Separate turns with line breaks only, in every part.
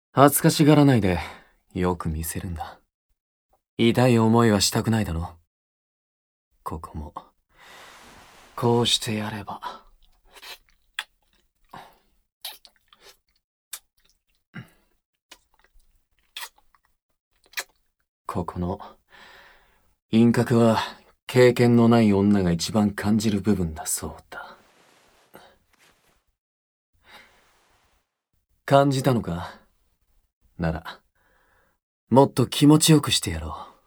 恥ずかしがらないで、よく見せるんだ。痛い思いはしたくないだろ。ここも、こうしてやれば。ここの、輪郭は、経験のない女が一番感じる部分だそうだ。感じたのか？なら、もっと気持ちよくしてやろう。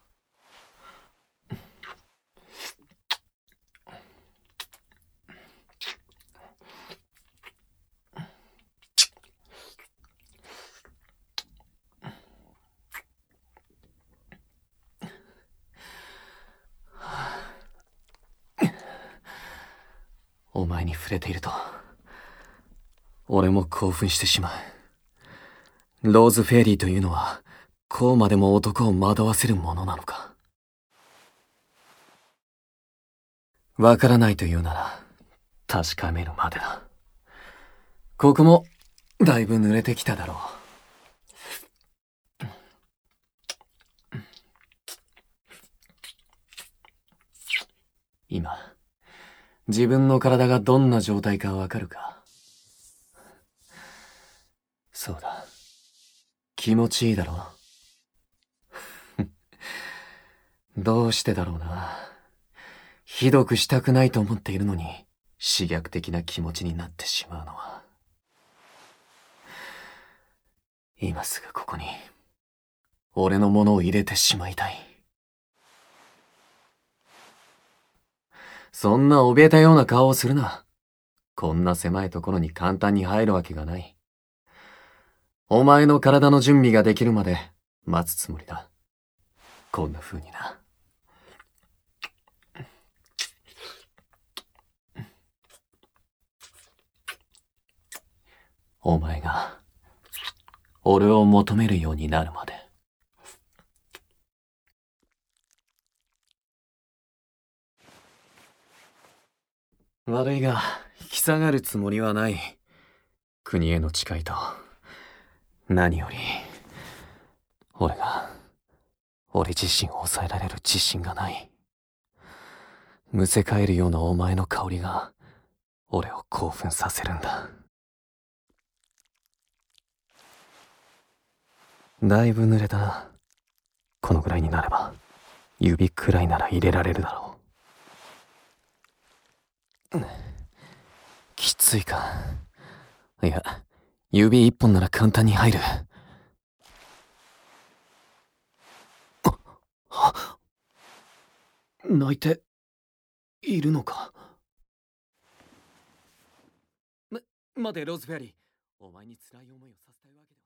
お前に触れていると、俺も興奮してしまう。ローズフェアリーというのは、こうまでも男を惑わせるものなのか。わからないというなら、確かめるまでだ。ここも、だいぶ濡れてきただろう。今、自分の体がどんな状態かわかるか？そうだ。気持ちいいだろう。どうしてだろうな。ひどくしたくないと思っているのに、刺激的な気持ちになってしまうのは。今すぐここに、俺のものを入れてしまいたい。そんな怯えたような顔をするな。こんな狭いところに簡単に入るわけがない。お前の体の準備ができるまで待つつもりだ。こんな風にな。お前が、俺を求めるようになるまで。悪いが、引き下がるつもりはない。国への誓いと、何より、俺自身を抑えられる自信がない。むせ返るようなお前の香りが、俺を興奮させるんだ。だいぶ濡れたな。このぐらいになれば、指くらいなら入れられるだろう。きついか。いや、指一本なら簡単に入る。泣いて、いるのか？待て、ローズフェアリー。お前に辛い思いをさせたいわけでは。